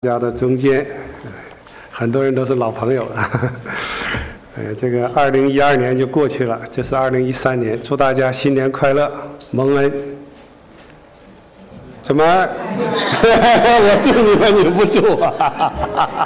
家的中间，很多人都是老朋友了。这个2012年就过去了，这是2013年，祝大家新年快乐，蒙恩。怎么？我祝你们，你不祝啊？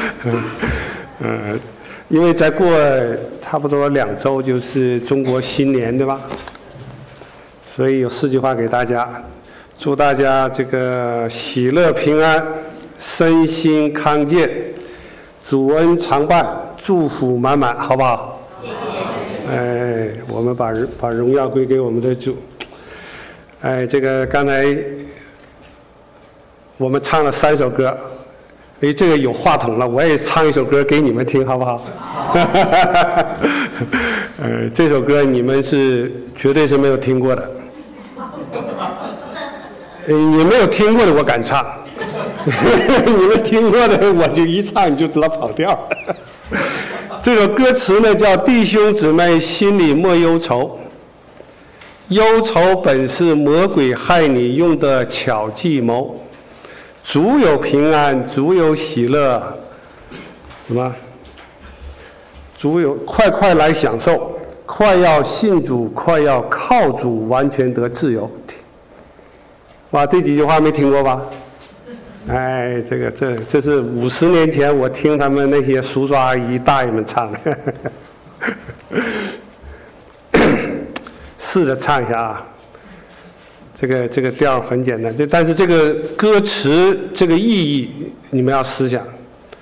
因为再过差不多2周就是中国新年，对吧？所以有4句话给大家，祝大家这个喜乐平安，身心康健，主恩常伴，祝福满满，好不好？ 谢谢。 我们把荣耀归给我们的主。这个刚才我们唱了3首歌，这个有话筒了，我也唱一首歌给你们听，好不好？这首歌你们是绝对是没有听过的。你没有听过的我敢唱。你们听过的我就一唱你就知道跑调。这首歌词呢叫弟兄姊妹心里莫忧愁，忧愁本是魔鬼害你用的巧计谋，主有平安，主有喜乐，什么？主有快来享受，快要信主，快要靠主完全得自由。哇，这几句话没听过吧？这是50年前我听他们那些叔叔阿姨大爷们唱的。试着唱一下啊。这个调很简单，但是这个歌词这个意义你们要思想。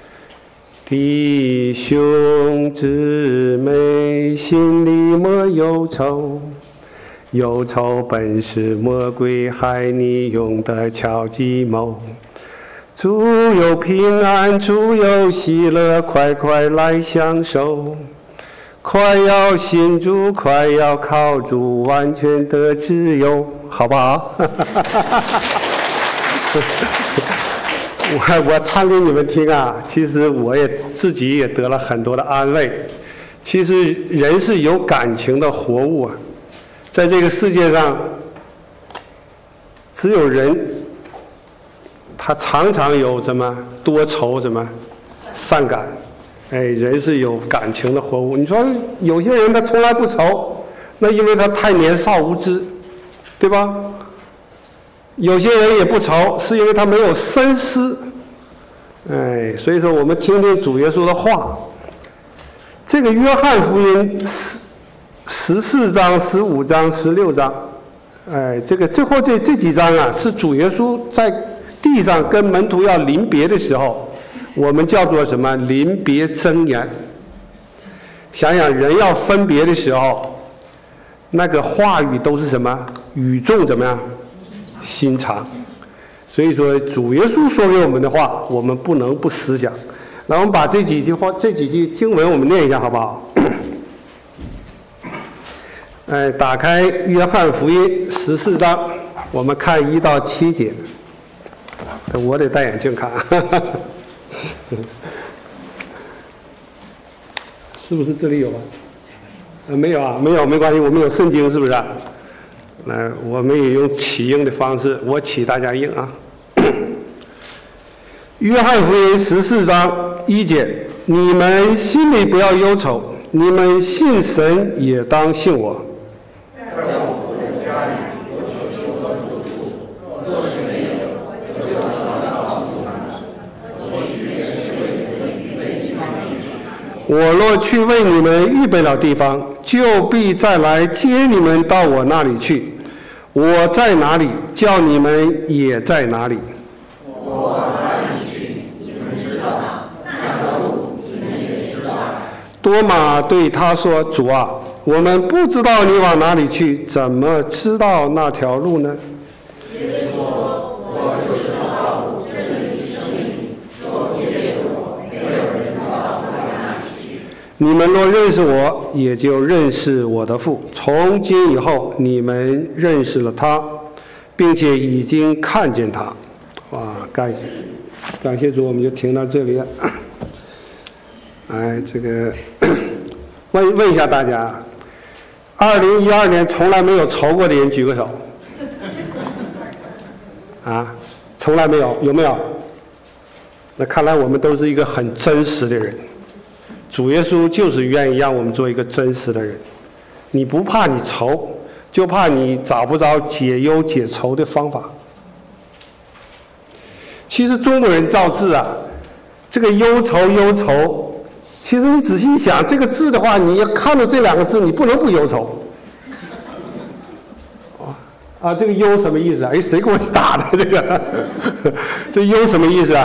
弟兄姊妹心里莫忧愁，忧愁本是魔鬼害你用的巧计谋，主有平安，主有喜乐，快来享受，快要信主，快要靠主完全的自由，好不好？我唱给你们听啊，其实我也自己也得了很多的安慰。其实人是有感情的活物啊，在这个世界上只有人他常常有什么多愁什么善感。人是有感情的活物。你说有些人他从来不愁，那因为他太年少无知，对吧？有些人也不愁，是因为他没有深思。所以说我们听听主耶稣的话。这个约翰福音14章、15章、16章，这个最后这几章啊，是主耶稣在地上跟门徒要临别的时候，我们叫做什么？临别箴言。想想人要分别的时候，那个话语都是什么？语重怎么样？心长。所以说主耶稣说给我们的话，我们不能不思想。那我们把这几句经文我们念一下好不好？打开约翰福音14章，我们看1到7节。我得戴眼镜看。是不是这里有啊？没有啊，没有，没关系，我们有圣经，是不是？我们也用起应的方式，我起大家应啊。约翰福音14章1节，你们心里不要忧愁，你们信神也当信我。在我父的家里有许多个住处，若是没有，我就告诉你们，我去是为你们预备地方去。我若去为你们预备了地方，就必再来接你们到我那里去。我在哪里，叫你们也在哪里。我哪里去，你们知道；那条路，你们也知道。多马对他说：“主啊，我们不知道你往哪里去，怎么知道那条路呢？”耶稣说：“我就是道路，真理，生命。若不借着我，没有人到父那里去。你们若认识我，也就认识我的父。从今以后，你们认识了他，并且已经看见他。”哇，感谢主，我们就听到这里了。这个问一下大家，2012年从来没有愁过的人举个手。从来没有，有没有？ 那看来我们都是一个很真实的人，主耶稣就是愿意让我们做一个真实的人。你不怕你愁，就怕你找不着解忧解愁的方法。其实中国人造字啊，这个忧愁，其实你仔细想，这个字的话，你要看到这两个字，你不能不忧愁。这个忧什么意思啊？哎，谁给我打的这个？这忧什么意思啊？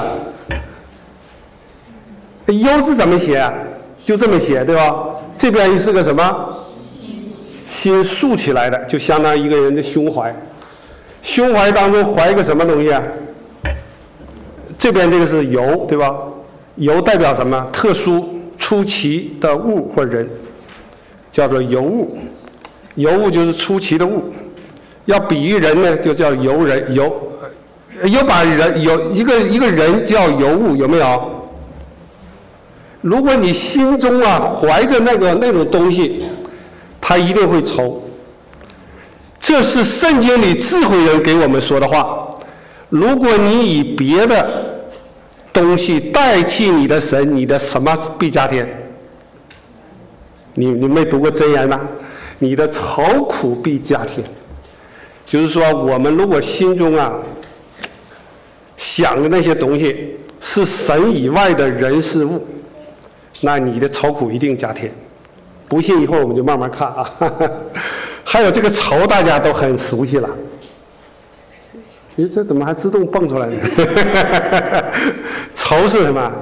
忧字怎么写啊？就这么写，对吧？这边是个什么？心竖起来的，就相当于一个人的胸怀。胸怀当中怀一个什么东西啊？这边这个是游，对吧？游代表什么？特殊、出奇的物或人，叫做游物。游物就是出奇的物。要比喻人呢，就叫游人。有把人有一个人叫游物，有没有？如果你心中啊怀着那种东西，他一定会愁。这是圣经里智慧人给我们说的话。如果你以别的东西代替你的神，你的什么必加添？你没读过箴言吗？你的愁苦必加添。就是说，我们如果心中啊想的那些东西是神以外的人事物，那你的愁苦一定加添。不信一会儿我们就慢慢看啊。还有这个愁，大家都很熟悉了。咦，这怎么还自动蹦出来呢？愁是什么？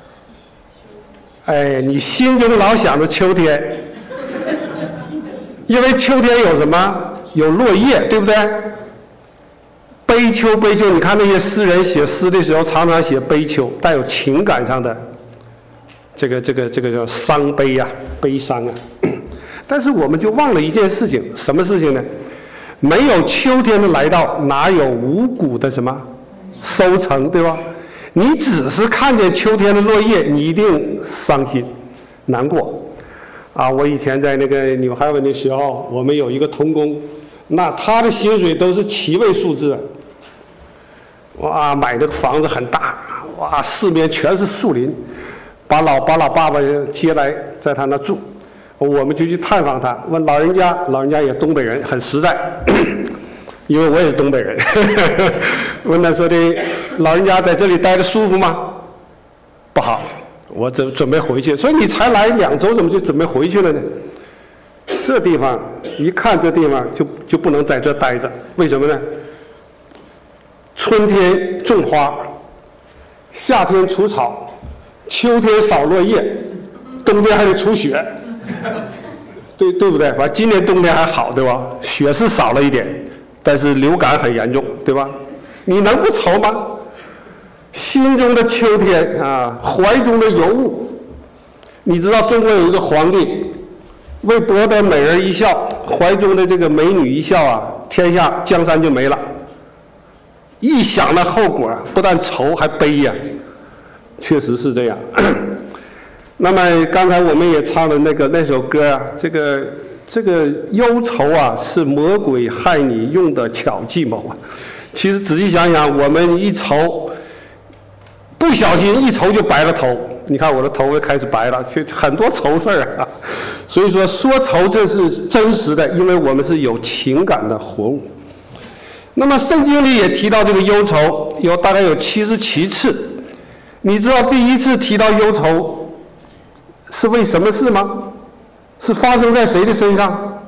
哎，你心中老想着秋天，因为秋天有什么？有落叶，对不对？悲秋，你看那些诗人写诗的时候，常常写悲秋，带有情感上的这个叫伤悲啊，悲伤啊。但是我们就忘了一件事情，什么事情呢？没有秋天的来到，哪有五谷的什么收成，对吧？你只是看见秋天的落叶，你一定伤心难过啊！我以前在那个纽海文的时候，我们有一个童工，那他的薪水都是7位数字，哇，买的房子很大，哇，四面全是树林，把老爸爸接来在他那住。我们就去探访他，问老人家也东北人，很实在，因为我也是东北人。问他说的，老人家在这里待着舒服吗？不好，我准备回去。所以你才来2周，怎么就准备回去了呢？这地方一看，这地方就不能在这待着，为什么呢？春天种花，夏天除草，秋天扫落叶，冬天还得除雪。对不对？反正今年冬天还好，对吧？雪是少了一点，但是流感很严重，对吧？你能不愁吗？心中的秋天啊，怀中的尤物。你知道中国有一个皇帝，为博得美人一笑，怀中的这个美女一笑啊，天下江山就没了。一想那后果，不但愁还悲呀，确实是这样。那么刚才我们也唱了那首歌啊，这个忧愁啊，是魔鬼害你用的巧计谋啊。其实仔细想想，我们一愁，不小心一愁就白了头。你看我的头发开始白了，就很多愁事儿啊。所以说愁这是真实的，因为我们是有情感的活物。那么圣经里也提到这个忧愁，大概有77次。你知道第一次提到忧愁是为什么事吗？是发生在谁的身上？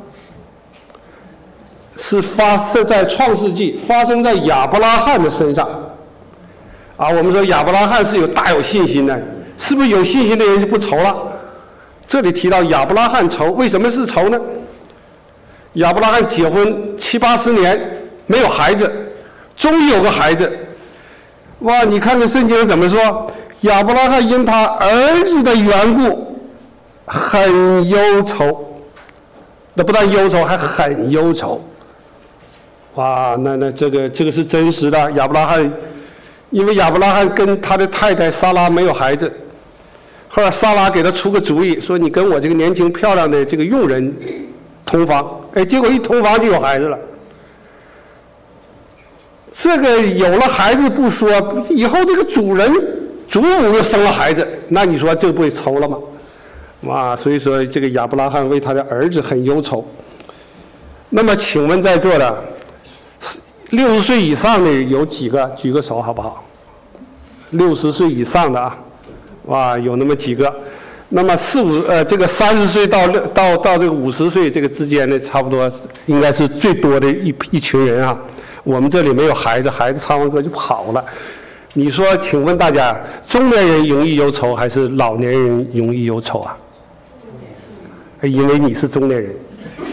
是发生在创世纪，发生在亚伯拉罕的身上。啊，我们说亚伯拉罕是大有信心的，是不是有信心的人就不愁了？这里提到亚伯拉罕愁，为什么是愁呢？亚伯拉罕结婚70、80年没有孩子，终于有个孩子。哇，你看这圣经怎么说？亚伯拉罕因他儿子的缘故很忧愁，那不但忧愁，还很忧愁。哇，那这个是真实的。亚伯拉罕，因为亚伯拉罕跟他的太太撒拉没有孩子，后来撒拉给他出个主意，说你跟我这个年轻漂亮的这个佣人同房，哎，结果一同房就有孩子了。这个有了孩子不说，以后这个主人祖母又生了孩子，那你说这不会愁了吗？哇，所以说这个亚伯拉罕为他的儿子很忧愁。那么请问在座的60岁以上的有几个？举个手好不好？60岁以上的啊，哇，有那么几个。那么这个30岁到这个50岁这个之间的，差不多应该是最多的一群人啊。我们这里没有孩子，孩子唱完歌就跑了。你说，请问大家，中年人容易忧愁还是老年人容易忧愁啊？因为你是中年人，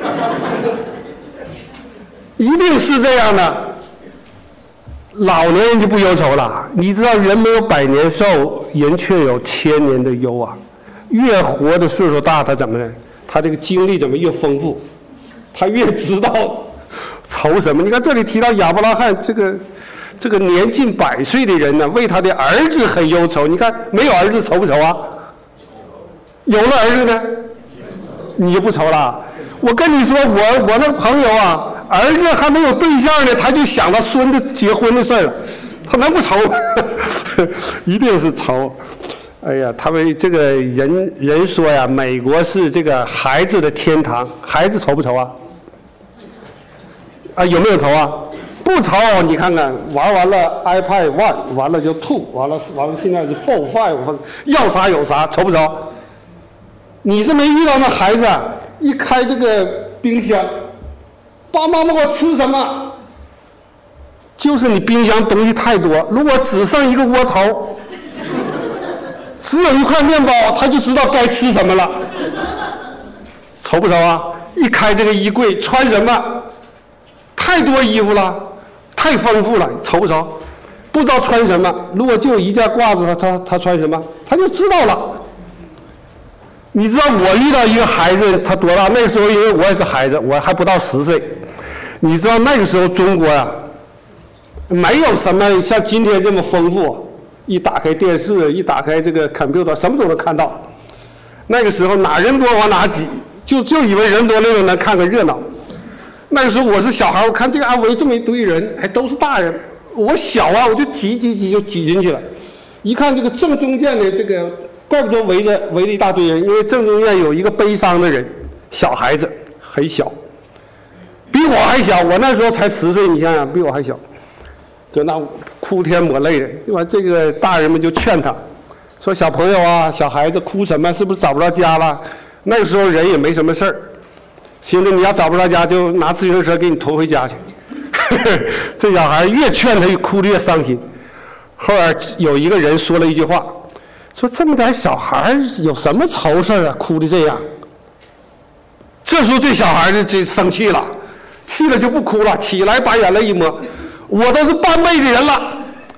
一定是这样的。老年人就不忧愁了。你知道，人没有100年寿，人却有1000年的忧啊。越活的岁数大，他怎么呢？他这个经历怎么越丰富？他越知道愁什么。你看这里提到亚伯拉罕这个年近100岁的人呢，为他的儿子很忧愁。你看没有儿子愁不愁啊？有了儿子呢，你就不愁了。我跟你说，我那朋友啊，儿子还没有对象呢，他就想到孙子结婚的事了，他能不愁？一定是愁。哎呀，他们这个人说呀，美国是这个孩子的天堂，孩子愁不愁啊？啊，有没有愁啊？不愁。你看看，玩完了 iPad 1，完了就2，完了现在是4、5，要啥有啥，愁不愁？你是没遇到那孩子啊，一开这个冰箱，爸妈妈给我吃什么？就是你冰箱东西太多，如果只剩一个窝头，只有一块面包，他就知道该吃什么了。愁不愁啊？一开这个衣柜，穿什么？太多衣服了，太丰富了，愁不愁？不知道穿什么，如果就一件褂子，他穿什么，他就知道了。你知道我遇到一个孩子，他多大？那个时候因为我也是孩子，我还不到10岁。你知道那个时候中国呀，没有什么像今天这么丰富。一打开电视，一打开这个 computer， 什么都能看到。那个时候哪人多往哪挤，就以为人多那种能看个热闹。那个时候我是小孩，我看这个围这么一堆人，还都是大人。我小啊，我就挤就挤进去了。一看这个正中间的这个，怪不得围着一大堆人，因为正中间有一个悲伤的人，小孩子很小，比我还小。我那时候才10岁，你想想，比我还小。就那哭天抹泪的，完这个大人们就劝他，说小朋友啊，小孩子哭什么？是不是找不着家了？那个时候人也没什么事儿，现在你要找不着家，就拿自行车给你驮回家去。这小孩越劝他，越哭得越伤心。后来有一个人说了一句话，说这么点小孩有什么愁事啊？哭得这样。这时候这小孩就生气了，气了就不哭了，起来把眼泪一抹。我都是半辈的人了，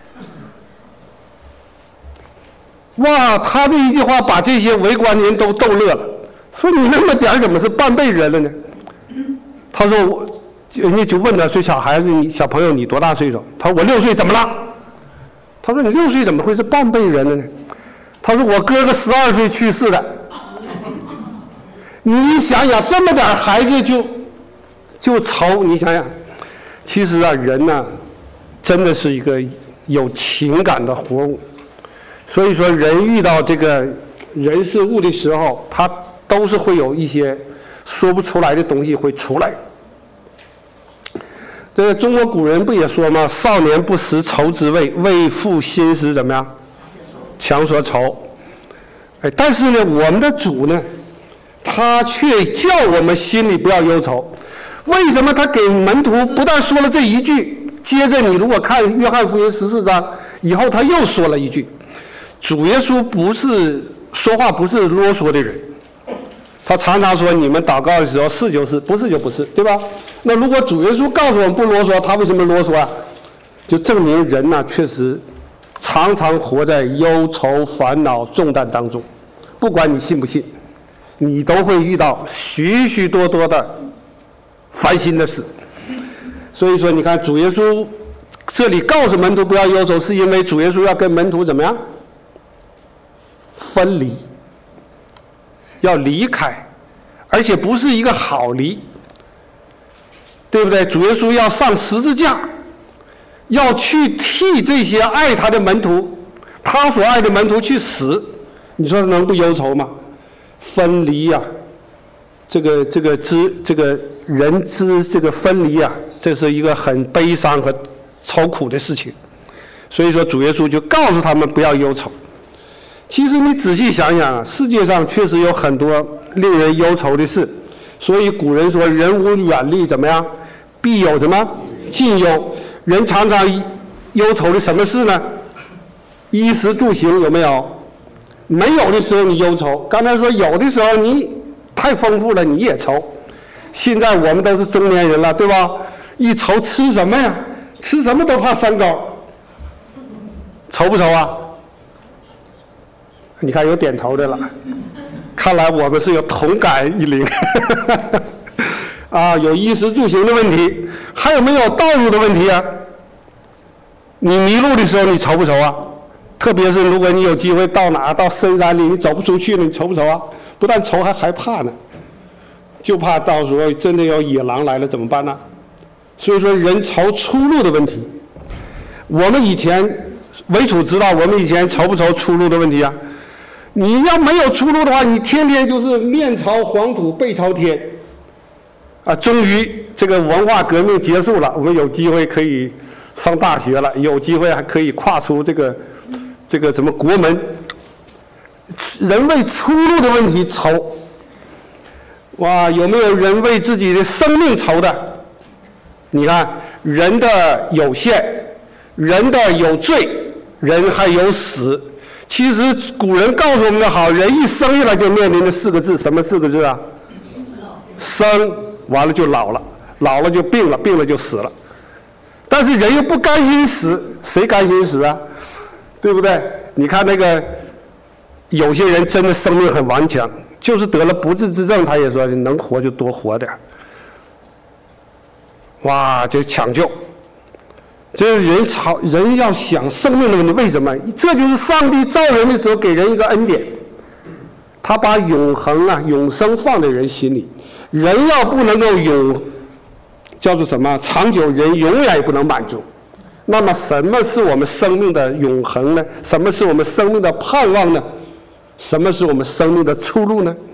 哇！他这一句话把这些围观的人都逗乐了，说你那么点怎么是半辈人了呢？他说人家就问他说小朋友你多大岁数？他说我6岁，怎么了？他说你6岁怎么会是半辈人了呢？他说我哥哥12岁去世的。你想想，这么点孩子就愁，你想想。其实啊，人呢，真的是一个有情感的活物。所以说，人遇到这个人事物的时候，他都是会有一些说不出来的东西会出来。这个中国古人不也说吗？少年不识愁滋味，为赋新词怎么样？强说愁。哎，但是呢，我们的主呢，他却叫我们心里不要忧愁。为什么他给门徒不但说了这一句，接着你如果看约翰福音14章以后，他又说了一句：主耶稣不是说话不是啰嗦的人，他常常说你们祷告的时候是就是，不是就不是，对吧？那如果主耶稣告诉我们不啰嗦，他为什么啰嗦啊？就证明人呢，确实常常活在忧愁、烦恼、重担当中。不管你信不信，你都会遇到许许多多的烦心的事。所以说你看主耶稣这里告诉门徒不要忧愁，是因为主耶稣要跟门徒怎么样分离，要离开，而且不是一个好离，对不对？主耶稣要上十字架，要去替这些爱他的门徒他所爱的门徒去死，你说能不忧愁吗？分离呀、这个人之这个分离啊，这是一个很悲伤和愁苦的事情。所以说主耶稣就告诉他们不要忧愁。其实你仔细想想啊，世界上确实有很多令人忧愁的事。所以古人说人无远虑怎么样，必有什么近忧。人常常忧愁的什么事呢？衣食住行有没有？没有的时候你忧愁，刚才说有的时候你太丰富了你也愁。现在我们都是中年人了，对吧？一愁吃什么呀？吃什么都怕三高，愁不愁啊？你看有点头的了，看来我们是有同感一灵啊，有衣食住行的问题，还有没有道路的问题啊？你迷路的时候你愁不愁啊？特别是如果你有机会到深山里，你走不出去了，你愁不愁啊？不但愁还害怕呢，就怕到时候真的有野狼来了怎么办呢？所以说人愁出路的问题。我们以前为楚知道我们以前愁不愁出路的问题啊？你要没有出路的话，你天天就是面朝黄土背朝天啊！终于这个文化革命结束了，我们有机会可以上大学了，有机会还可以跨出这个什么国门。人为出路的问题愁，哇，有没有人为自己的生命愁的？你看人的有限，人的有罪，人还有死。其实古人告诉我们的好，人一生下来就面临着4个字，什么4个字啊？生，完了就老了，老了就病了，病了就死了。但是人又不甘心死，谁甘心死啊？对不对？你看那个有些人真的生命很顽强，就是得了不治之症，他也说能活就多活点，哇，就抢救。这人要想生命的问题，为什么？这就是上帝造人的时候给人一个恩典，他把永恒啊、永生放在人心里。人要不能够叫做什么长久，人永远也不能满足。那么什么是我们生命的永恒呢？什么是我们生命的盼望呢？什么是我们生命的出路呢？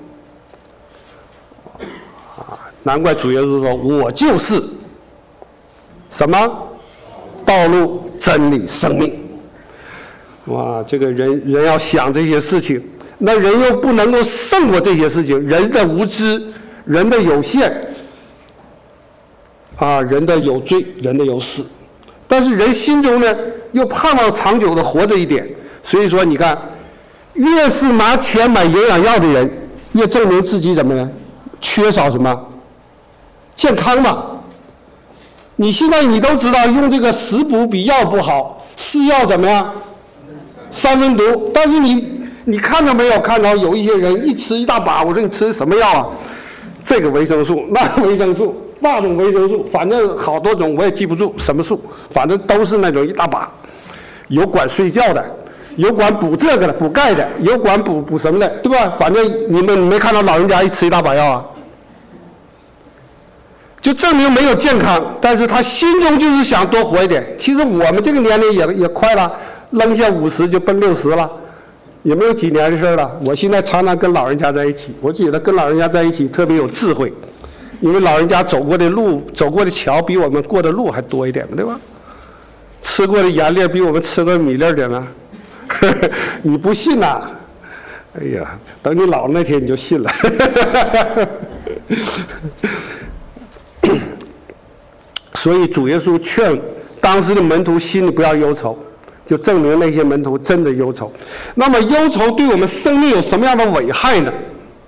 难怪主耶稣说我就是什么道路、真理、生命。哇，这个人要想这些事情，那人又不能够胜过这些事情，人的无知，人的有限啊，人的有罪，人的有死。但是人心中呢又盼望长久的活着一点。所以说你看，越是拿钱买营养药的人，越证明自己怎么呢？缺少什么？健康嘛。你现在你都知道用这个食补比药不好，是药怎么样？三分毒。但是你看到没有？看到有一些人一吃一大把，我说你吃什么药啊？这个维生素，那维生素，那种维生素，反正好多种我也记不住什么素，反正都是那种一大把。有管睡觉的，有管补这个的，补钙的，有管补什么的，对吧？反正你没看到老人家一吃一大把药啊？就证明没有健康，但是他心中就是想多活一点。其实我们这个年龄也快了，扔下50就奔60了，也没有几年的事了。我现在常常跟老人家在一起，我觉得跟老人家在一起特别有智慧，因为老人家走过的路、走过的桥比我们过的路还多一点，对吧？吃过的盐粒比我们吃过的米粒点呢。你不信呐？哎呀，等你老了那天你就信了。所以主耶稣劝当时的门徒心里不要忧愁，就证明那些门徒真的忧愁。那么忧愁对我们生命有什么样的危害呢？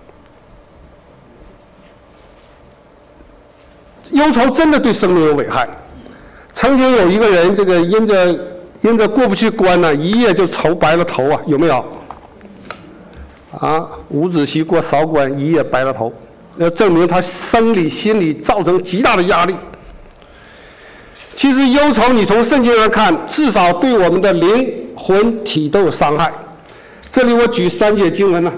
忧愁真的对生命有危害。曾经有一个人，这个因着过不去关呢，一夜就愁白了头啊，有没有？啊，伍子胥过韶关，一夜白了头，要证明他生理、心理造成极大的压力。其实忧愁，你从圣经上看，至少对我们的灵魂体都有伤害。这里我举3节经文呢。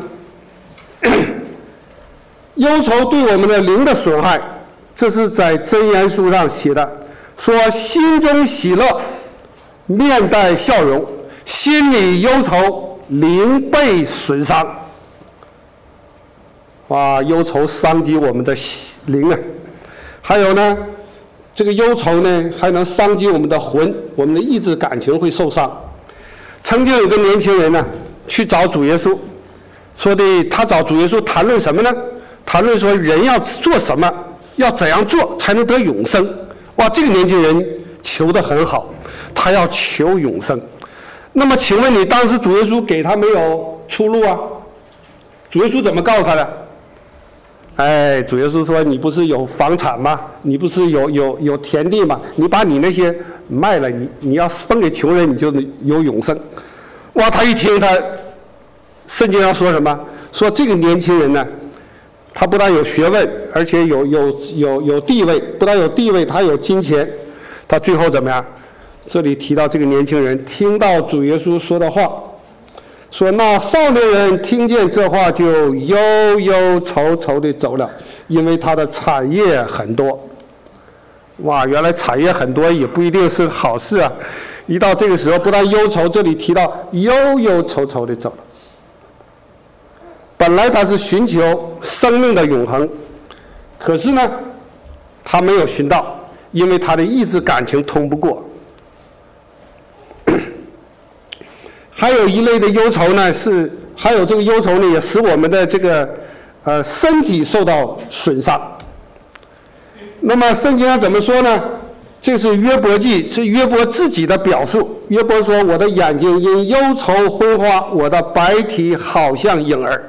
忧愁对我们的灵的损害，这是在箴言书上写的，说心中喜乐，面带笑容， 心里忧愁，灵被损伤。哇，忧愁伤及我们的灵啊！还有呢，这个忧愁呢，还能伤及我们的魂，我们的意志感情会受伤。曾经有个年轻人呢，去找主耶稣，说的他找主耶稣谈论什么呢？谈论说人要做什么，要怎样做才能得永生。哇，这个年轻人求得很好，他要求永生。那么请问你当时主耶稣给他没有出路啊？主耶稣怎么告诉他的？主耶稣说，你不是有房产吗？你不是有田地吗？你把你那些卖了，你要分给穷人，你就有永生。哇，他一听，圣经上说什么？说这个年轻人呢，他不但有学问，而且有地位，不但有地位，他有金钱。他最后怎么样？这里提到这个年轻人听到主耶稣说的话，说那少年人听见这话就忧忧愁愁地走了，因为他的产业很多。哇，原来产业很多也不一定是好事啊！一到这个时候，不但忧愁，这里提到忧忧愁愁地走了。本来他是寻求生命的永恒，可是呢，他没有寻到，因为他的意志感情通不过。还有一类的忧愁呢，还有这个忧愁呢，也使我们的这个身体受到损伤。那么圣经上怎么说呢？这是约伯记，是约伯自己的表述。约伯说：“我的眼睛因忧愁昏花，我的白体好像影儿。”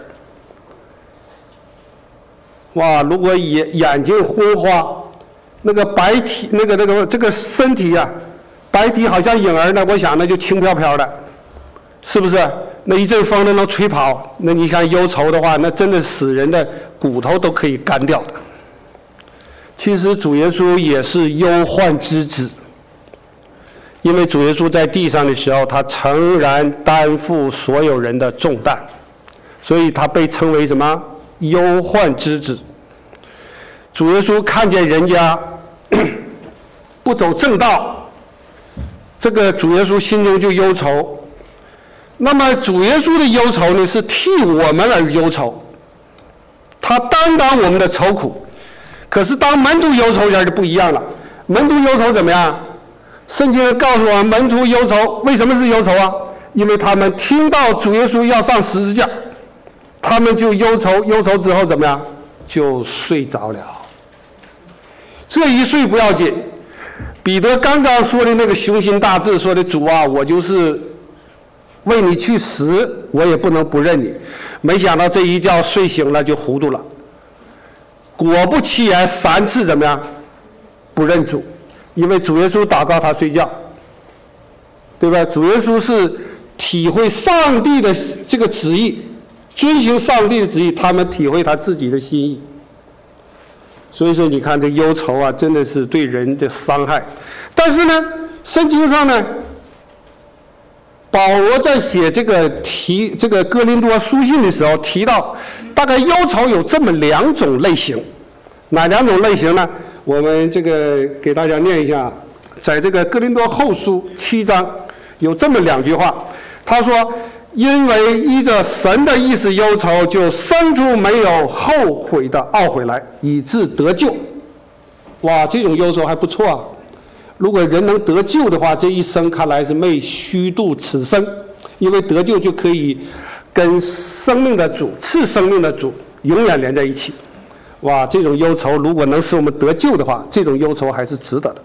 哇，如果眼睛昏花，那个白体，这个身体啊，白体好像影儿呢，我想那就轻飘飘的。是不是？那一阵风都能吹跑。那你看忧愁的话，那真的使人的骨头都可以干掉的。其实主耶稣也是忧患之子，因为主耶稣在地上的时候，他诚然担负所有人的重担，所以他被称为什么？忧患之子。主耶稣看见人家不走正道，这个主耶稣心中就忧愁。那么主耶稣的忧愁呢，是替我们而忧愁，他担当我们的愁苦。可是当门徒忧愁就不一样了。门徒忧愁怎么样？圣经告诉我们，门徒忧愁为什么是忧愁啊？因为他们听到主耶稣要上十字架，他们就忧愁，忧愁之后怎么样？就睡着了。这一睡不要紧，彼得刚刚说的那个雄心大志，说的主啊，我就是为你去死，我也不能不认你。没想到这一觉睡醒了就糊涂了，果不其然，3次怎么样？不认主，因为主耶稣祷告他睡觉，对吧？主耶稣是体会上帝的这个旨意，遵行上帝的旨意，他们体会他自己的心意。所以说，你看这忧愁啊，真的是对人的伤害。但是呢，圣经上呢，保罗在写这个哥林多书信的时候提到，大概忧愁有这么2种类型。哪2种类型呢？我们这个给大家念一下，在这个哥林多后书7章有这么2句话，他说：“因为依着神的意思忧愁，就生出没有后悔的懊悔来，以致得救。”哇，这种忧愁还不错啊！如果人能得救的话，这一生看来是没虚度此生，因为得救就可以跟生命的主、赐生命的主永远连在一起。哇，这种忧愁如果能使我们得救的话，这种忧愁还是值得的。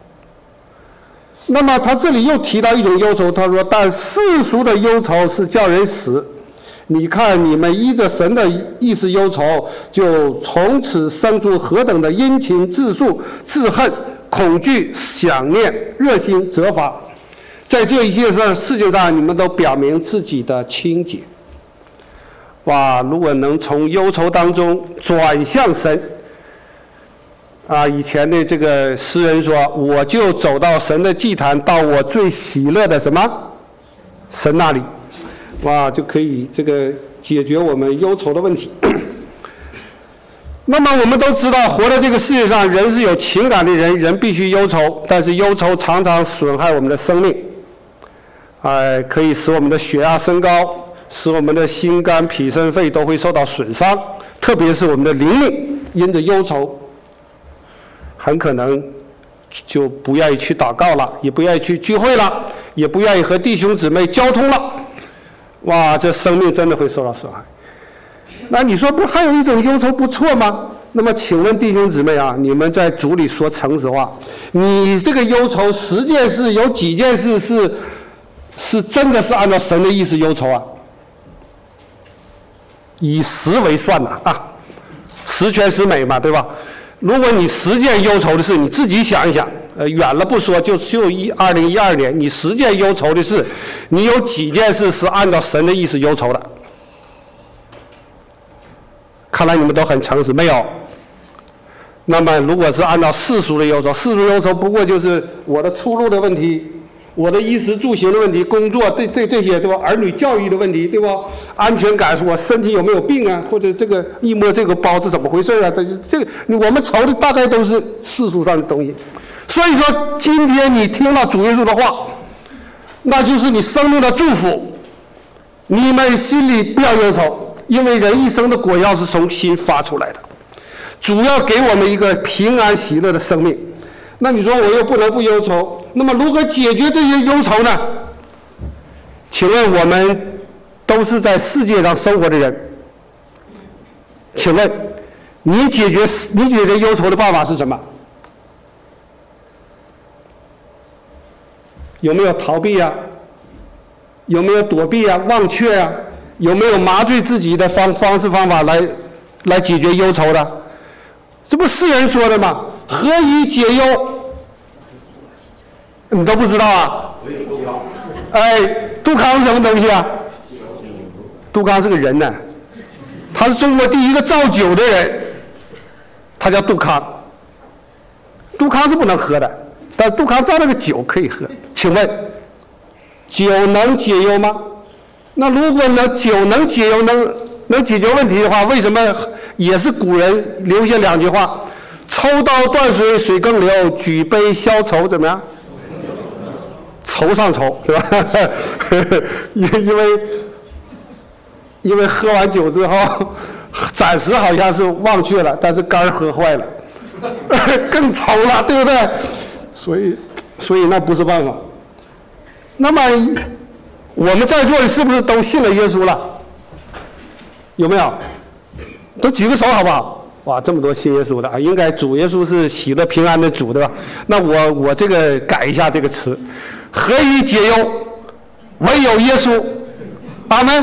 那么他这里又提到一种忧愁，他说：“但世俗的忧愁是叫人死。你看你们依着神的意思忧愁，就从此生出何等的殷勤、自诉、自恨、恐惧、想念、热心、责罚，在这一切事情上，你们都表明自己的清洁。”哇，如果能从忧愁当中转向神，以前的这个诗人说：“我就走到神的祭坛，到我最喜乐的什么神那里。”哇，就可以这个解决我们忧愁的问题。那么我们都知道，活在这个世界上，人是有情感的人，人必须忧愁，但是忧愁常常损害我们的生命。 可以使我们的血压升高，使我们的心肝脾肾肺都会受到损伤，特别是我们的灵命，因着忧愁，很可能就不愿意去祷告了，也不愿意去聚会了，也不愿意和弟兄姊妹交通了。哇，这生命真的会受到损害。那你说不还有一种忧愁不错吗？那么请问弟兄姊妹啊，你们在主里说诚实话，你这个忧愁10件事有几件事是真的是按照神的意思忧愁啊？以10为算呐，10全10美嘛，对吧？如果你10件忧愁的事，你自己想一想，远了不说，就2012年，你10件忧愁的事，你有几件事是按照神的意思忧愁的？看来你们都很诚实，没有。那么如果是按照世俗的忧愁，世俗忧愁不过就是我的出路的问题，我的衣食住行的问题，工作这些对吧？儿女教育的问题对吧？安全感，我身体有没有病啊？或者这个一摸这个包是怎么回事啊？这个我们愁的大概都是世俗上的东西。所以说，今天你听到主耶稣的话，那就是你生命的祝福。你们心里不要忧愁，因为人一生的果要是从心发出来的。主要给我们一个平安喜乐的生命。那你说我又不能不忧愁，那么如何解决这些忧愁呢？请问我们都是在世界上生活的人，请问你解决忧愁的办法是什么？有没有逃避啊？有没有躲避啊？忘却啊？有没有麻醉自己的方法来解决忧愁的？这不诗人说的吗？何以解忧？你都不知道啊？杜康是什么东西啊？杜康是个人呢，他是中国第一个造酒的人，他叫杜康。杜康是不能喝的，但杜康造了个酒可以喝。请问，酒能解忧吗？那如果呢，酒能解忧，能解决问题的话，为什么也是古人留下2句话：抽刀断水，水更流；举杯消愁，怎么样？愁上愁，是吧？因为喝完酒之后，暂时好像是忘却了，但是肝喝坏了，更愁了，对不对？所以那不是办法。那么我们在座的是不是都信了耶稣了？有没有？都举个手好不好？哇，这么多信耶稣的啊！应该主耶稣是喜乐平安的主，对吧？那我这个改一下这个词，何以解忧？唯有耶稣。阿门。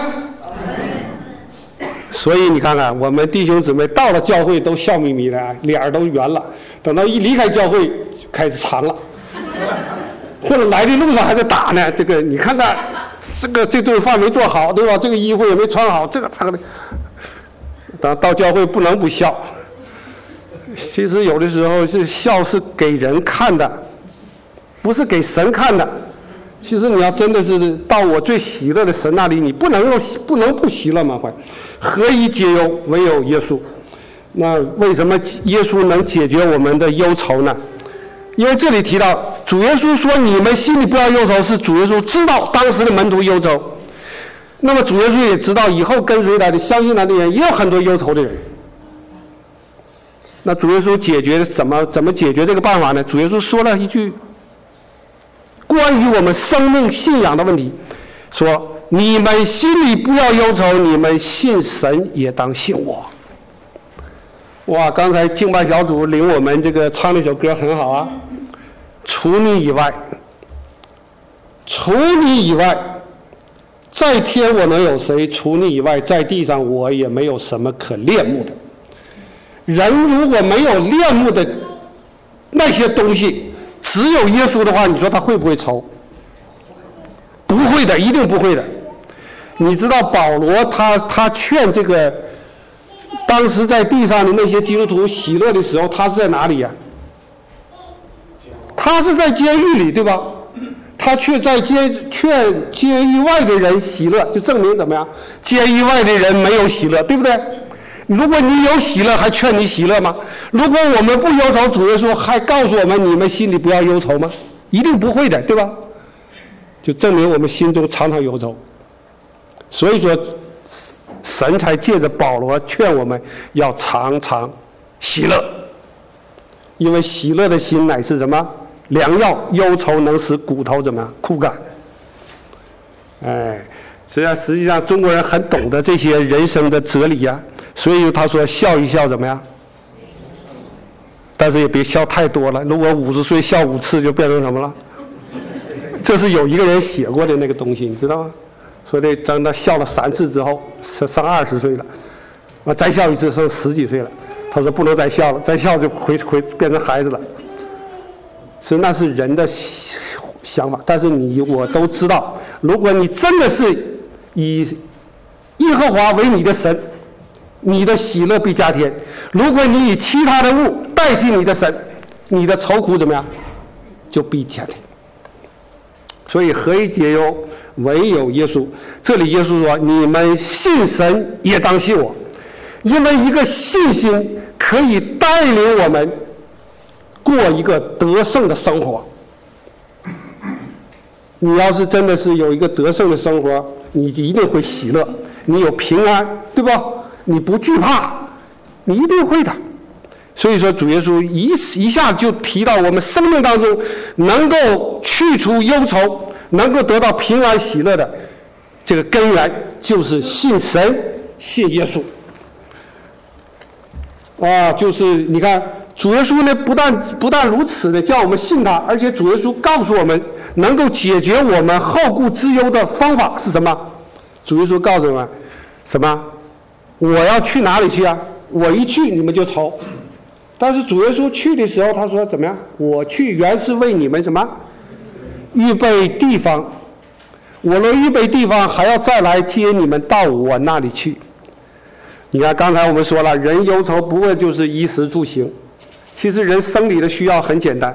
所以你看看，我们弟兄姊妹到了教会都笑眯眯的，脸儿都圆了，等到一离开教会开始馋了，或者来的路上还在打呢。这个你看看，这顿饭没做好，对吧？这个衣服也没穿好，这个那个的。等到教会不能不笑。其实有的时候是笑是给人看的，不是给神看的。其实你要真的是到我最喜乐的神那里，你不能不喜乐吗？何以解忧？唯有耶稣。那为什么耶稣能解决我们的忧愁呢？因为这里提到主耶稣说你们心里不要忧愁，是主耶稣知道当时的门徒忧愁。那么主耶稣也知道以后跟随他的相信他的人也有很多忧愁的人。那主耶稣解决怎么解决这个办法呢？主耶稣说了一句关于我们生命信仰的问题，说你们心里不要忧愁，你们信神也当信我。哇，刚才敬拜小组领我们这个唱那首歌很好啊，除你以外，在天我能有谁？除你以外，在地上我也没有什么可恋慕的。人如果没有恋慕的那些东西，只有耶稣的话，你说他会不会愁？不会的，一定不会的。你知道保罗他劝这个当时在地上的那些基督徒喜乐的时候，他是在哪里呀？他是在监狱里，对吧？他却在劝监狱外的人喜乐，就证明怎么样？监狱外的人没有喜乐，对不对？如果你有喜乐，还劝你喜乐吗？如果我们不忧愁，主耶稣还告诉我们你们心里不要忧愁吗？一定不会的，对吧？ 就证明我们心中常常忧愁。所以说，神才借着保罗劝我们要常常喜乐，因为喜乐的心乃是什么？良药，忧愁能使骨头怎么样？枯干。实际上中国人很懂得这些人生的哲理啊，所以他说笑一笑怎么样？但是也别笑太多了，如果50岁笑5次就变成什么了？这是有一个人写过的那个东西，你知道吗？说的等他笑了3次之后，上20岁了，再笑一次剩10几岁了。他说不能再笑了，再笑就回变成孩子了。那是人的想法，但是你我都知道，如果你真的是以耶和华为你的神，你的喜乐必加添；如果你以其他的物代替你的神，你的愁苦怎么样？就必加添。所以何以解忧？唯有耶稣。这里耶稣说：“你们信神，也当信我。”因为一个信心可以带领我们过一个得胜的生活。你要是真的是有一个得胜的生活，你一定会喜乐，你有平安，对吧？你不惧怕，你一定会的。所以说主耶稣一下就提到我们生命当中能够去除忧愁，能够得到平安喜乐的这个根源，就是信神，信耶稣。就是你看主耶稣呢，不但如此的叫我们信他，而且主耶稣告诉我们能够解决我们后顾之忧的方法是什么？主耶稣告诉我们什么？我要去哪里去啊？我一去你们就愁。但是主耶稣去的时候他说怎么样？我去原是为你们什么？预备地方。我若预备地方，还要再来接你们到我那里去。你看刚才我们说了，人忧愁不过就是衣食住行，其实人生理的需要很简单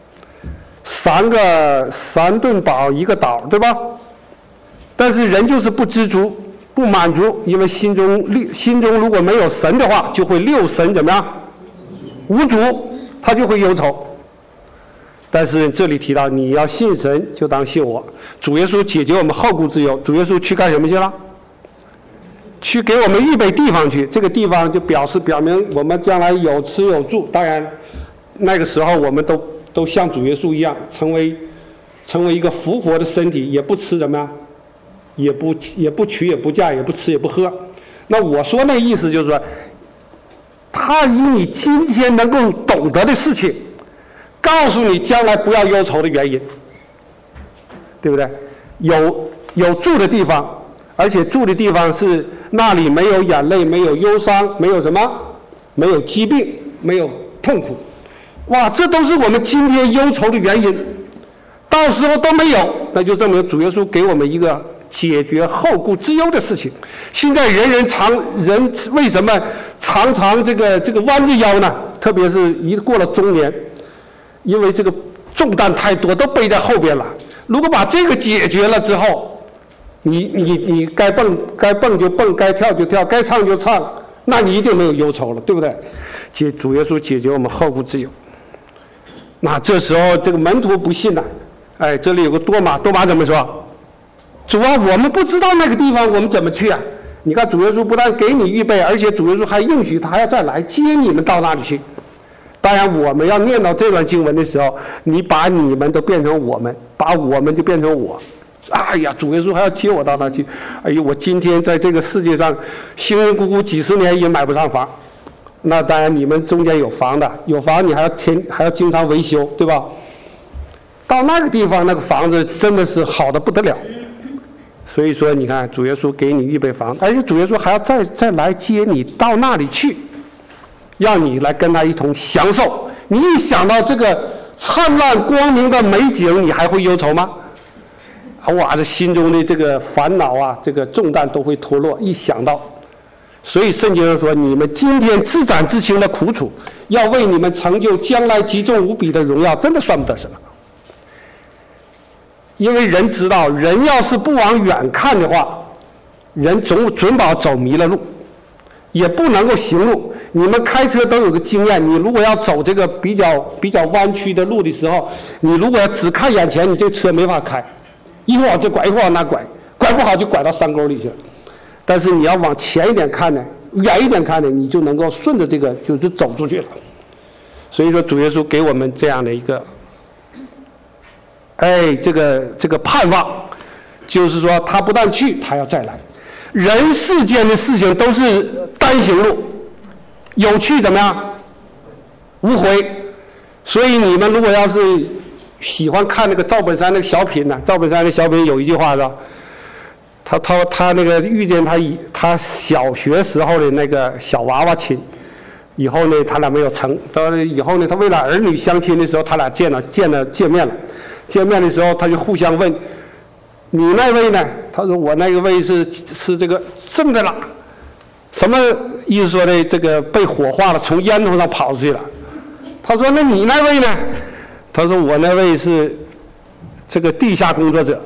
，3顿饱1个倒，对吧？但是人就是不知足不满足，因为心中如果没有神的话，就会六神怎么样？无主，他就会忧愁。但是这里提到你要信神，就当信我。主耶稣解决我们后顾之忧，主耶稣去干什么去了？去给我们预备地方去，这个地方就表明我们将来有吃有住。当然那个时候我们都像主耶稣一样，成为一个复活的身体，也不吃什么呀，也不娶也不嫁，也不吃也不喝。那我说那意思就是说，他以你今天能够懂得的事情，告诉你将来不要忧愁的原因，对不对？有住的地方，而且住的地方是那里没有眼泪，没有忧伤，没有什么，没有疾病，没有痛苦。哇，这都是我们今天忧愁的原因。到时候都没有，那就证明主耶稣给我们一个解决后顾之忧的事情。现在人为什么常常这个弯着腰呢？特别是一过了中年，因为这个重担太多，都背在后边了。如果把这个解决了之后，你该蹦就蹦，该跳就跳，该唱就唱，那你一定没有忧愁了，对不对？主耶稣解决我们后顾之忧。那这时候这个门徒不信了，这里有个多马怎么说？主啊，我们不知道那个地方，我们怎么去啊？你看主耶稣不但给你预备，而且主耶稣还应许他还要再来接你们到那里去。当然我们要念到这段经文的时候，你把你们都变成我们，把我们就变成我。哎呀，主耶稣还要接我到那去，哎呦，我今天在这个世界上辛辛苦苦几十年也买不上房。那当然你们中间有房的，有房你还要经常维修，对吧？到那个地方那个房子真的是好的不得了。所以说你看主耶稣给你预备房，而且主耶稣还要再来接你到那里去，让你来跟他一同享受。你一想到这个灿烂光明的美景，你还会忧愁吗？哇，这心中的这个烦恼啊，这个重担都会脱落，一想到。所以圣经上说，你们今天自斩自清的苦楚，要为你们成就将来极重无比的荣耀，真的算不得什么。因为人知道，人要是不往远看的话，人准保走迷了路，也不能够行路。你们开车都有个经验，你如果要走这个比较弯曲的路的时候，你如果只看眼前，你这车没法开， 一会儿往这拐，一会儿往那拐，拐不好就拐到山沟里去了。但是你要往前一点看呢，远一点看呢，你就能够顺着这个就是走出去了。所以说主耶稣给我们这样的一个，这个盼望，就是说他不但去，他要再来。人世间的事情都是单行路，有去怎么样？无回。所以你们如果要是喜欢看那个赵本山那个小品呢，赵本山的小品有一句话是吧？他那个遇见他小学时候的那个小娃娃亲，以后呢他俩没有成，到了以后呢他为了儿女相亲的时候，他俩见面了，见面的时候他就互相问，你那位呢？他说我那个位是这个正的了，什么意思说的？这个被火化了，从烟囱上跑出去了。他说那你那位呢？他说我那位是这个地下工作者。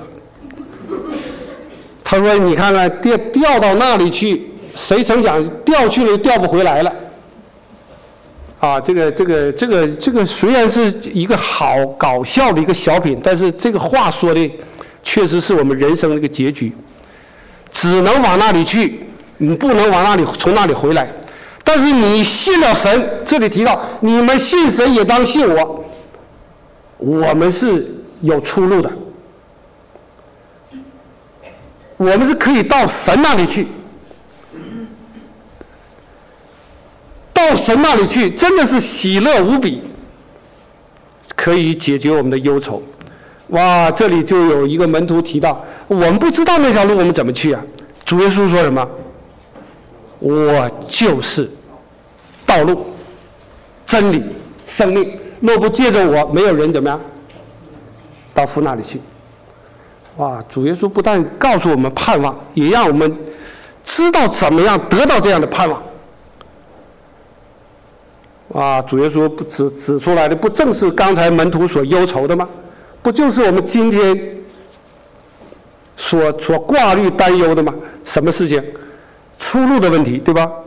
他说你看看掉到那里去，谁成想掉去了又掉不回来了。啊，这个虽然是一个好搞笑的一个小品，但是这个话说的确实是我们人生的一个结局，只能往那里去，你不能往那里从那里回来。但是你信了神，这里提到你们信神也当信我，我们是有出路的，我们是可以到神那里去，到神那里去真的是喜乐无比，可以解决我们的忧愁。哇，这里就有一个门徒提到，我们不知道那条路我们怎么去啊？主耶稣说什么？我就是道路、真理、生命，若不借着我，没有人怎么样到父那里去。哇，主耶稣不但告诉我们盼望，也让我们知道怎么样得到这样的盼望。哇，主耶稣不指出来的，不正是刚才门徒所忧愁的吗？不就是我们今天所挂虑担忧的吗？什么事情？出路的问题，对吧？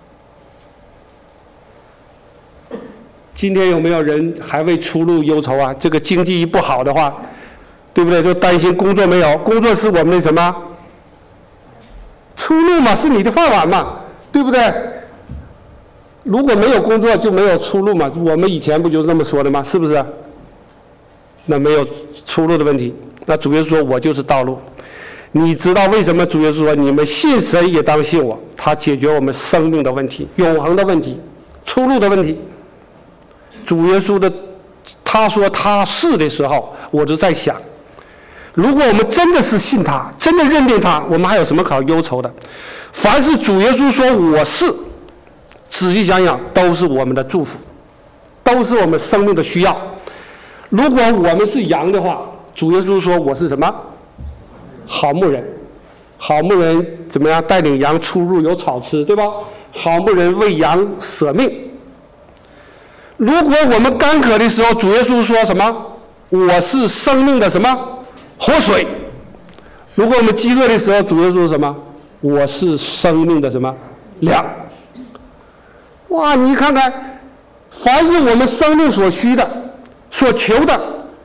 今天有没有人还为出路忧愁啊？这个经济一不好的话，对不对？就担心工作没有，工作是我们的什么出路嘛？是你的饭碗嘛？对不对？如果没有工作就没有出路嘛？我们以前不就是这么说的吗？是不是？那没有出路的问题，那主耶稣说我就是道路。你知道为什么主耶稣说你们信神也当信我？他解决我们生命的问题、永恒的问题、出路的问题。主耶稣的他说他是的时候，我就在想，如果我们真的是信他，真的认定他，我们还有什么可忧愁的？凡是主耶稣说我是，仔细想想都是我们的祝福，都是我们生命的需要。如果我们是羊的话，主耶稣说我是什么？好牧人。好牧人怎么样带领羊出入有草吃，对吧？好牧人为羊舍命。如果我们干渴的时候，主耶稣说什么？我是生命的什么？活水。如果我们饥饿的时候，主耶稣说什么？我是生命的什么？粮。哇，你看看，凡是我们生命所需的、所求的，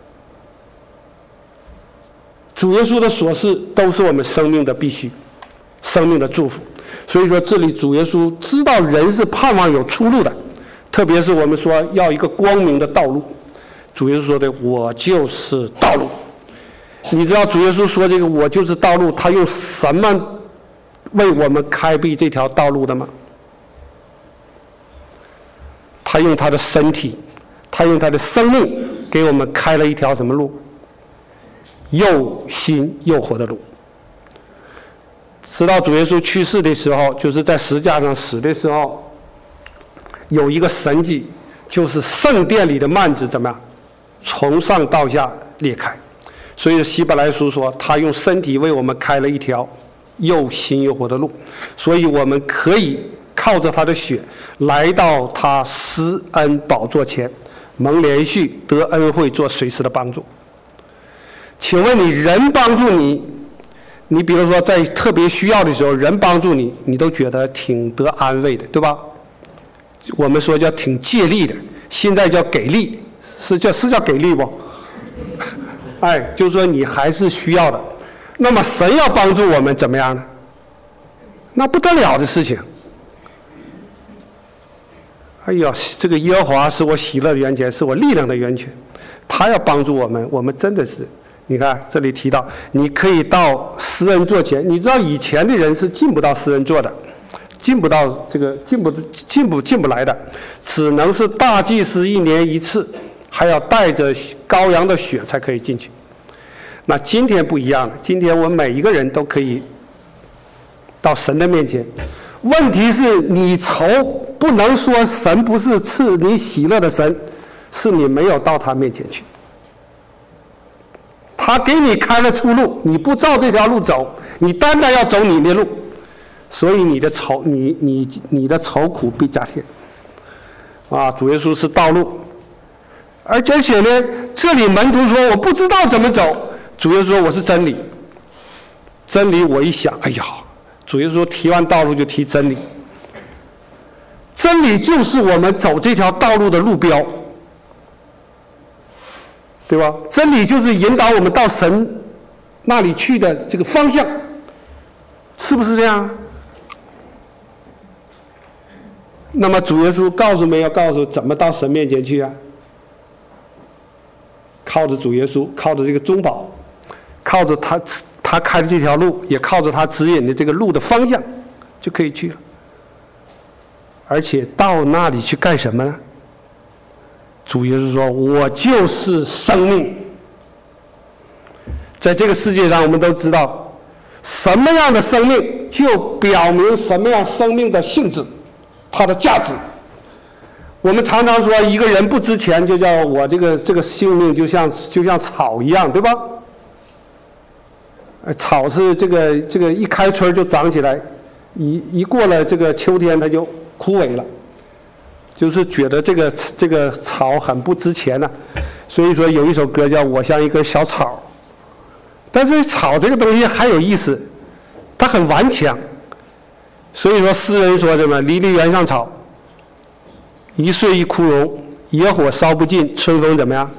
主耶稣的所示都是我们生命的必须、生命的祝福。所以说，这里主耶稣知道人是盼望有出路的，特别是我们说要一个光明的道路。主耶稣说的“我就是道路”。你知道主耶稣说这个“我就是道路”，他用什么为我们开辟这条道路的吗？他用他的身体，他用他的生命给我们开了一条什么路？又新又活的路。直到主耶稣去世的时候，就是在十字架上死的时候，有一个神迹，就是圣殿里的幔子怎么样，从上到下裂开。所以希伯来书说，他用身体为我们开了一条又新又活的路，所以我们可以靠着他的血来到他施恩宝座前，蒙连续得恩惠，做随时的帮助。请问你，人帮助你，你比如说在特别需要的时候，人帮助你，你都觉得挺得安慰的，对吧？我们说叫挺借力的，现在叫给力，是叫给力不？ 就是说你还是需要的。那么神要帮助我们怎么样呢？那不得了的事情。哎呀，这个耶和华是我喜乐的源泉，是我力量的源泉。他要帮助我们，我们真的是，你看这里提到，你可以到施恩座前。你知道以前的人是进不到施恩座的，进不到这个进不来的，只能是大祭司1年1次，还要带着羔羊的血才可以进去。那今天不一样了，今天我们每一个人都可以到神的面前。问题是你不能说神不是赐你喜乐的神，是你没有到他面前去。他给你开了出路，你不照这条路走，你单单要走你的路，所以你的愁苦必加添。主耶稣是道路，而且呢，这里门徒说我不知道怎么走，主耶稣说我是真理。真理我一想，哎呀，主耶稣提完道路就提真理。真理就是我们走这条道路的路标，对吧？真理就是引导我们到神那里去的这个方向，是不是这样？那么主耶稣告诉怎么到神面前去啊？靠着主耶稣，靠着这个中保，靠着他开的这条路，也靠着他指引的这个路的方向，就可以去了。而且到那里去干什么呢？主耶稣说：“我就是生命。”在这个世界上，我们都知道，什么样的生命就表明什么样生命的性质，它的价值。我们常常说，一个人不值钱，就叫我这个性命就像草一样，对吧？草是这个一开春就长起来，一过了这个秋天，它就枯萎了，就是觉得这个草很不值钱呢。所以说有一首歌叫《我像一根小草》，但是草这个东西还有意思，它很顽强。所以说诗人说什么离离原上草，一岁一枯荣，野火烧不尽，春风怎么样？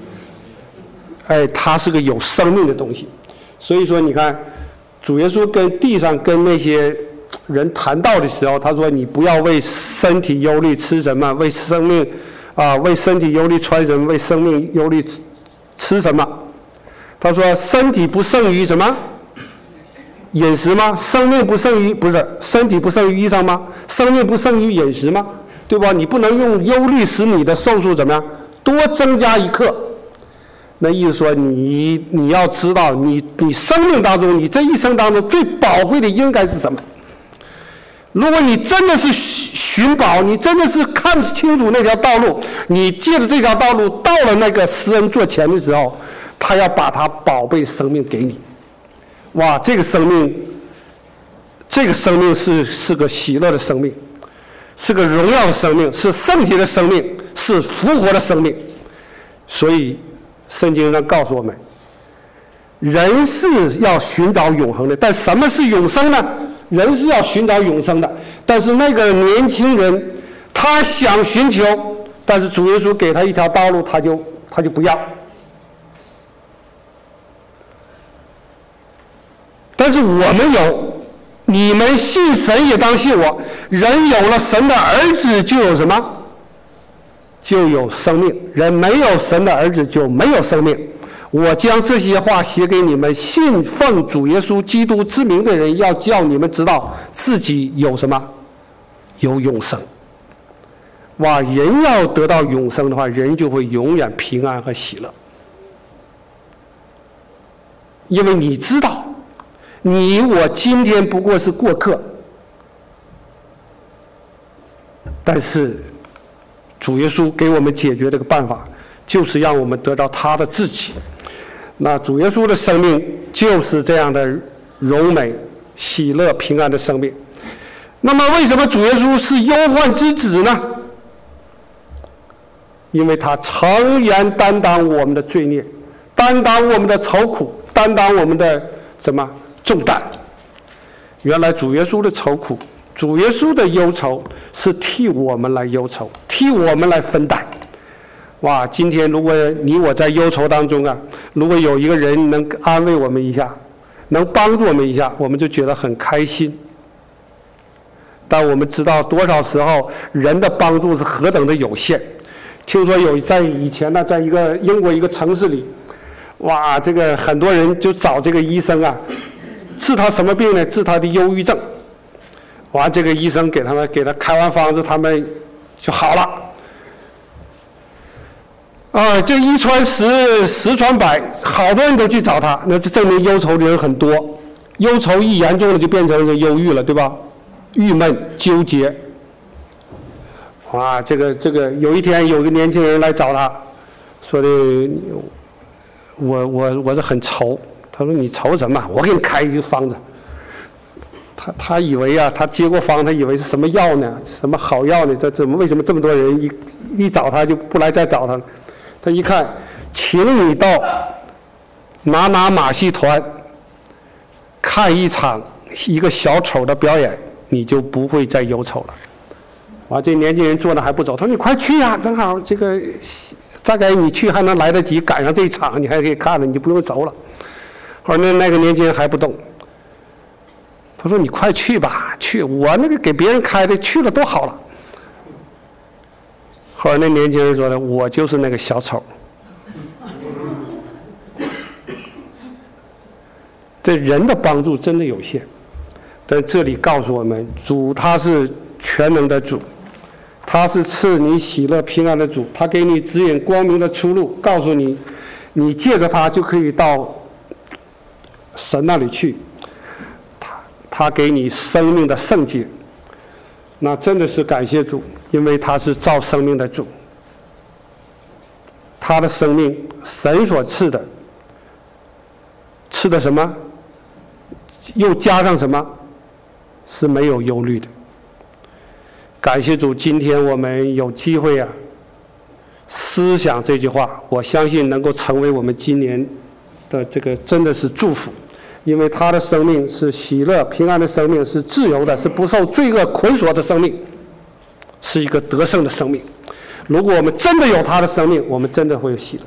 它是个有生命的东西。所以说你看，主耶稣跟地上跟那些人谈道的时候，他说：“你不要为身体忧虑吃什么，为生命为身体忧虑穿什么，为生命忧虑吃什么。”他说：“身体不胜于什么饮食吗？生命不胜于身体不胜于衣裳吗？生命不胜于饮食吗？对吧？你不能用忧虑使你的寿数怎么样多增加1刻。”那意思说你要知道你生命当中，你这一生当中最宝贵的应该是什么？如果你真的是寻宝，你真的是看清楚那条道路，你借着这条道路到了那个施恩座前的时候，他要把他宝贝的生命给你。哇，这个生命是个喜乐的生命，是个荣耀的生命，是圣洁的生命，是复活的生命。所以圣经上告诉我们，人是要寻找永恒的，但什么是永生呢？人是要寻找永生的，但是那个年轻人他想寻求，但是主耶稣给他一条道路，他就不要。但是我们有，你们信神也当信我。人有了神的儿子就有什么？就有生命。人没有神的儿子就没有生命。我将这些话写给你们信奉主耶稣基督之名的人，要叫你们知道自己有什么？有永生。哇，人要得到永生的话，人就会永远平安和喜乐。因为你知道，你我今天不过是过客，但是主耶稣给我们解决这个办法，就是让我们得到他的自己。那主耶稣的生命就是这样的柔美、喜乐、平安的生命。那么为什么主耶稣是忧患之子呢？因为他诚然担当我们的罪孽，担当我们的愁苦，担当我们的什么重担。原来主耶稣的愁苦，主耶稣的忧愁是替我们来忧愁，替我们来分担。 哇，今天如果你我在忧愁当中啊，如果有一个人能安慰我们一下，能帮助我们一下，我们就觉得很开心。但我们知道多少时候人的帮助是何等的有限。听说在以前呢，在英国一个城市里，哇，这个很多人就找这个医生啊，治他什么病呢？治他的忧郁症。哇，这个医生给他开完方子，他们就好了。啊，这一传十，十传百，好多人都去找他，那就证明忧愁的人很多。忧愁一严重了，就变成了忧郁了，对吧？郁闷、纠结。啊，这个，有一天有个年轻人来找他，说的，我是很愁。他说你愁什么？我给你开一个方子。他以为啊，他接过方，他以为是什么药呢？什么好药呢？为什么这么多人一找他就不来再找他了？他一看，请你到哪马戏团看一个小丑的表演，你就不会再忧愁了。哇，这年轻人坐那还不走，他说你快去呀，正好这个大概你去还能来得及赶上这一场，你还可以看了，你就不用走了。后来那个年轻人还不动，他说你快去吧，去，我那个给别人开的，去了多好了。后来那年轻人说的，我就是那个小丑。这人的帮助真的有限，但这里告诉我们，主他是全能的主，他是赐你喜乐平安的主，他给你指引光明的出路，告诉你，你借着他就可以到神那里去，他给你生命的圣洁。那真的是感谢主，因为他是造生命的主，他的生命神所赐的，赐的什么？又加上什么？是没有忧虑的。感谢主，今天我们有机会啊，思想这句话，我相信能够成为我们今年的这个真的是祝福。因为他的生命是喜乐平安的生命，是自由的，是不受罪恶捆锁的生命，是一个得胜的生命。如果我们真的有他的生命，我们真的会有喜乐。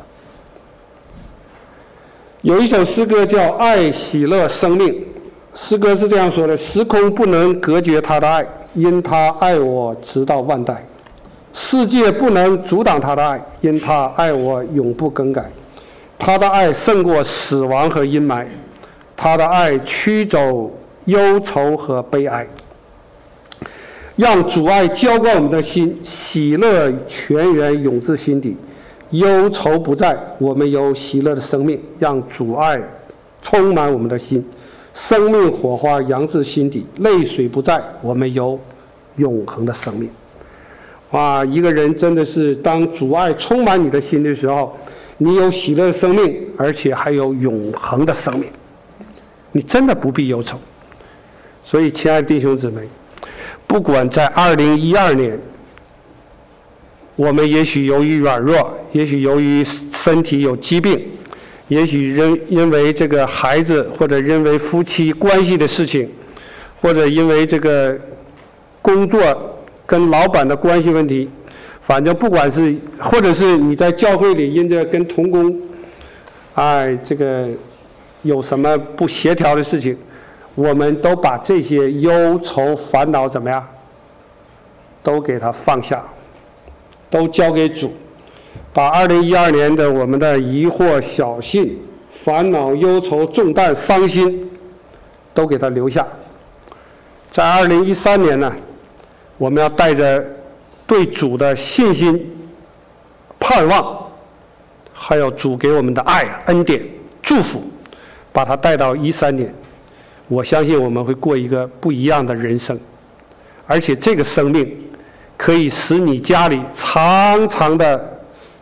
有一首诗歌叫《爱喜乐生命》，诗歌是这样说的：时空不能隔绝他的爱，因他爱我直到万代；世界不能阻挡他的爱，因他爱我永不更改。他的爱胜过死亡和阴霾，他的爱驱走忧愁和悲哀，让主爱浇灌我们的心，喜乐泉源涌至心底，忧愁不在，我们有喜乐的生命，让主爱充满我们的心，生命火花扬至心底，泪水不在，我们有永恒的生命。哇，一个人真的是当主爱充满你的心的时候，你有喜乐的生命，而且还有永恒的生命，你真的不必忧愁。所以亲爱的弟兄姊妹，不管在2012年我们也许由于软弱，也许由于身体有疾病，也许因为这个孩子，或者因为夫妻关系的事情，或者因为这个工作跟老板的关系问题，反正不管是或者是你在教会里因着跟同工这个有什么不协调的事情，我们都把这些忧愁烦恼怎么样都给它放下，都交给主，把2012年的我们的疑惑小信、烦恼忧愁重担伤心都给它留下。在2013年呢，我们要带着对主的信心、盼望，还有主给我们的爱、恩典、祝福，把它带到13年。我相信我们会过一个不一样的人生，而且这个生命可以使你家里常常的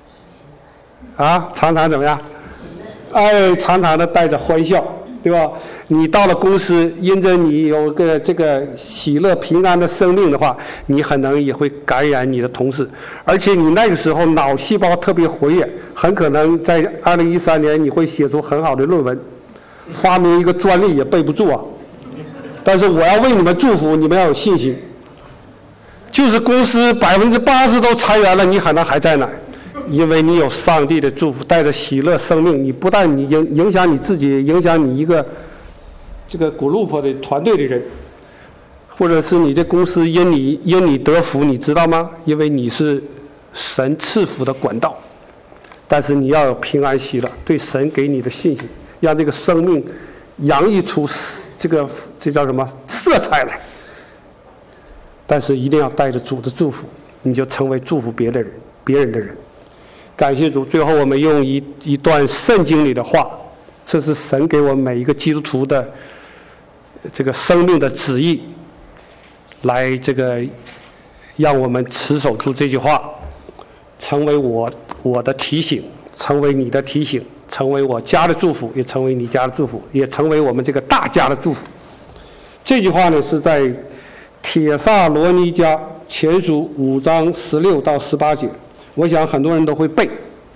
常常怎么样？常常的带着欢笑，对吧？你到了公司，因着你有个这个喜乐平安的生命的话，你可能也会感染你的同事，而且你那个时候脑细胞特别活跃，很可能在2013年你会写出很好的论文，发明一个专利也背不住啊。但是我要为你们祝福，你们要有信心。就是公司80%都裁员了，你可能还在哪？ 因为你有上帝的祝福，带着喜乐生命，你不但你影响你自己，影响你一个这个group的团队的人，或者是你的公司因你得福，你知道吗？因为你是神赐福的管道。但是你要有平安喜乐，对神给你的信心，让这个生命洋溢出这叫什么色彩来。但是一定要带着主的祝福，你就成为祝福别人的人。感谢主。最后我们用一段圣经里的话，这是神给我们每一个基督徒的这个生命的旨意，来这个让我们持守住这句话，成为我的提醒，成为你的提醒，成为我家的祝福，也成为你家的祝福，也成为我们这个大家的祝福。这句话呢是在帖撒罗尼迦前书5章16到18节，我想很多人都会背。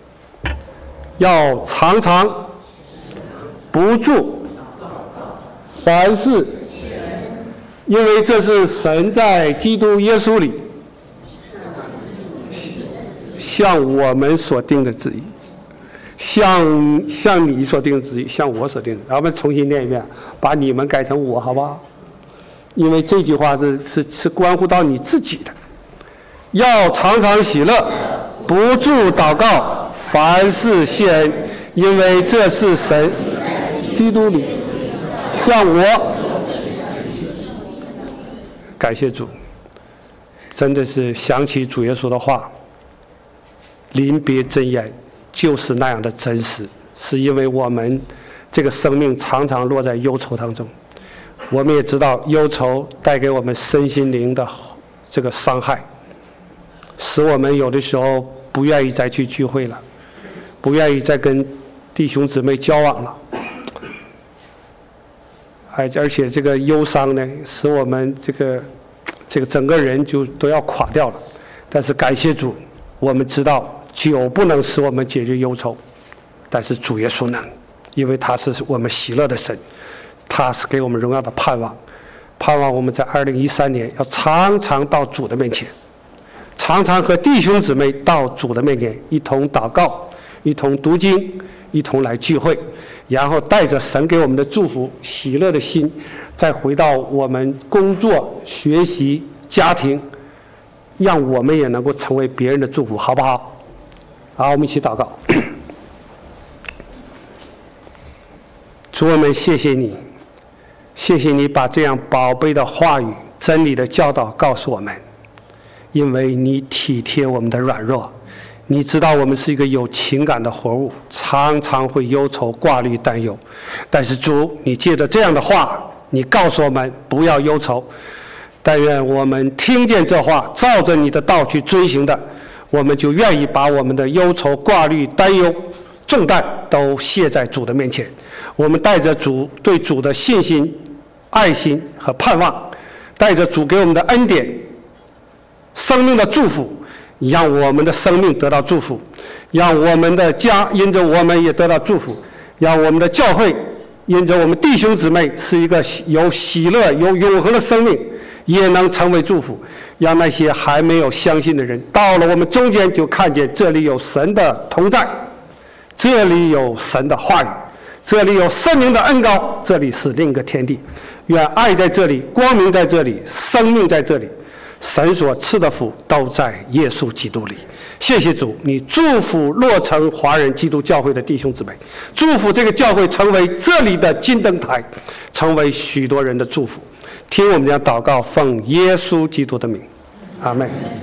要常常不住凡事，因为这是神在基督耶稣里向我们所定的旨意，向你所定的旨意，向我所定的。然后我们重新念一遍，把你们改成我，好不好？因为这句话是关乎到你自己的。要常常喜乐，不住祷告，凡事谢恩，因为这是神基督里向我。感谢主，真的是想起主耶稣的话，临别真言就是那样的真实，是因为我们这个生命常常落在忧愁当中。我们也知道忧愁带给我们身心灵的这个伤害，使我们有的时候不愿意再去聚会了，不愿意再跟弟兄姊妹交往了。而且这个忧伤呢，使我们这个整个人就都要垮掉了。但是感谢主，我们知道酒不能使我们解决忧愁，但是主耶稣能，因为他是我们喜乐的神，他是给我们荣耀的盼望。盼望我们在2013年要常常到主的面前，常常和弟兄姊妹到主的面前一同祷告，一同读经，一同来聚会，然后带着神给我们的祝福喜乐的心，再回到我们工作学习家庭，让我们也能够成为别人的祝福，好不好？好，我们一起祷告。主，我们谢谢你，谢谢你把这样宝贝的话语真理的教导告诉我们，因为你体贴我们的软弱，你知道我们是一个有情感的活物，常常会忧愁挂虑担忧。但是主，你借着这样的话，你告诉我们不要忧愁。但愿我们听见这话，照着你的道去遵行的，我们就愿意把我们的忧愁挂虑担忧重担都卸在主的面前。我们带着主对主的信心爱心和盼望，带着主给我们的恩典生命的祝福，让我们的生命得到祝福，让我们的家因着我们也得到祝福，让我们的教会因着我们弟兄姊妹是一个有喜乐有永恒的生命，也能成为祝福，让那些还没有相信的人到了我们中间就看见这里有神的同在，这里有神的话语，这里有圣灵的恩膏，这里是另一个天地。愿爱在这里，光明在这里，生命在这里，神所赐的福都在耶稣基督里。谢谢主，你祝福洛城华人基督教会的弟兄姊妹，祝福这个教会成为这里的金灯台，成为许多人的祝福。听我们这样祷告，奉耶稣基督的名，阿们。